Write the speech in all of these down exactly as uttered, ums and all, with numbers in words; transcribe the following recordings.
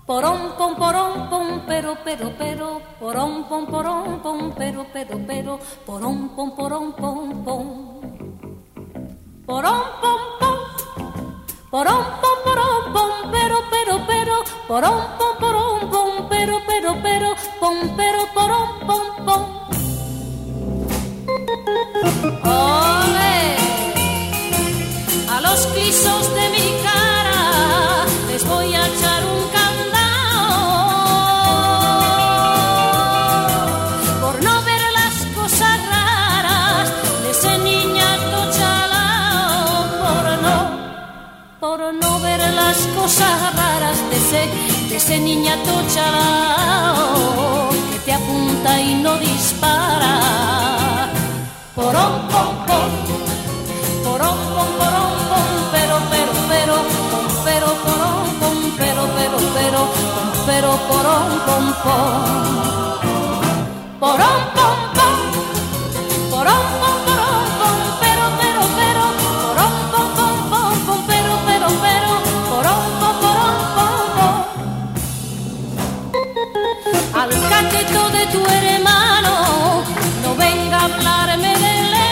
Porón, pom, porón, pom, pero, pero, pero, porón, pom, porón, pom, pero, pero, pero, porón, pom, porón, pom, pom. Porón, pom, pom, porón, pom, porón, pom, pero, pero, pero, porón, pom, porón, pom, pero, pero, pero, pom, pero, porón, pom, pom. ¡Ole! A los clisos de mi cara les voy a echar un candado por no ver las cosas raras de ese niñato chalao, por no, por no ver las cosas raras de ese, de ese niñato chalao que te apunta y no dispara. Porón, pom, pom, porón, pom, porón, pom, pero, pero, pero, pom, pero, porón, pom, pero, pero, pero, pom, pero, porón, pom, pom. Porón, pom, pom, porón, pom, porón, pom, pero, pero, pero, porón, pom, pom, pom, pom, pero, pero, pero, porón, pom, porón, pom, pom. Al cateto de tu hermano no venga a hablarme de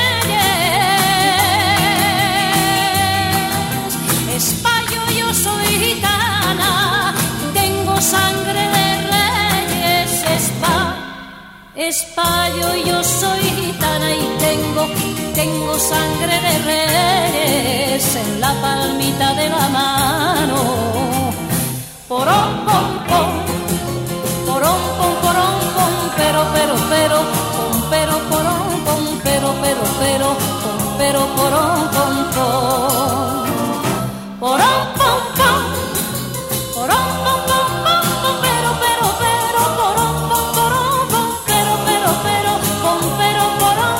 Españo, yo soy gitana, tengo sangre de reyes. Espa, Españo, yo soy gitana y tengo, tengo sangre de reyes en la palmita de la mano. Porón, pom, pom, porón, pom, porón, pom, pero, pero, pero, pom, pero, porón, pom, pero, pero, pero, pom, pero, porón, pom, pom. Porón, pom, pom, porón, pom, pom, pom, pom, pero, pero, pero, porón, pom, porón, pom, pero, pero, pero, pom, pero, porón,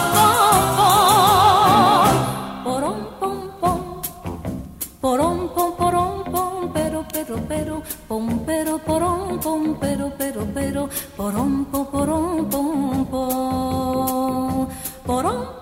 pom, pom. Porón, pom, pom, porón, pom, porón, pom, pero, pero, pero, pom, pero, porón, pom, pero, pero, pero, porón, pom, porón, pom, pom, porón.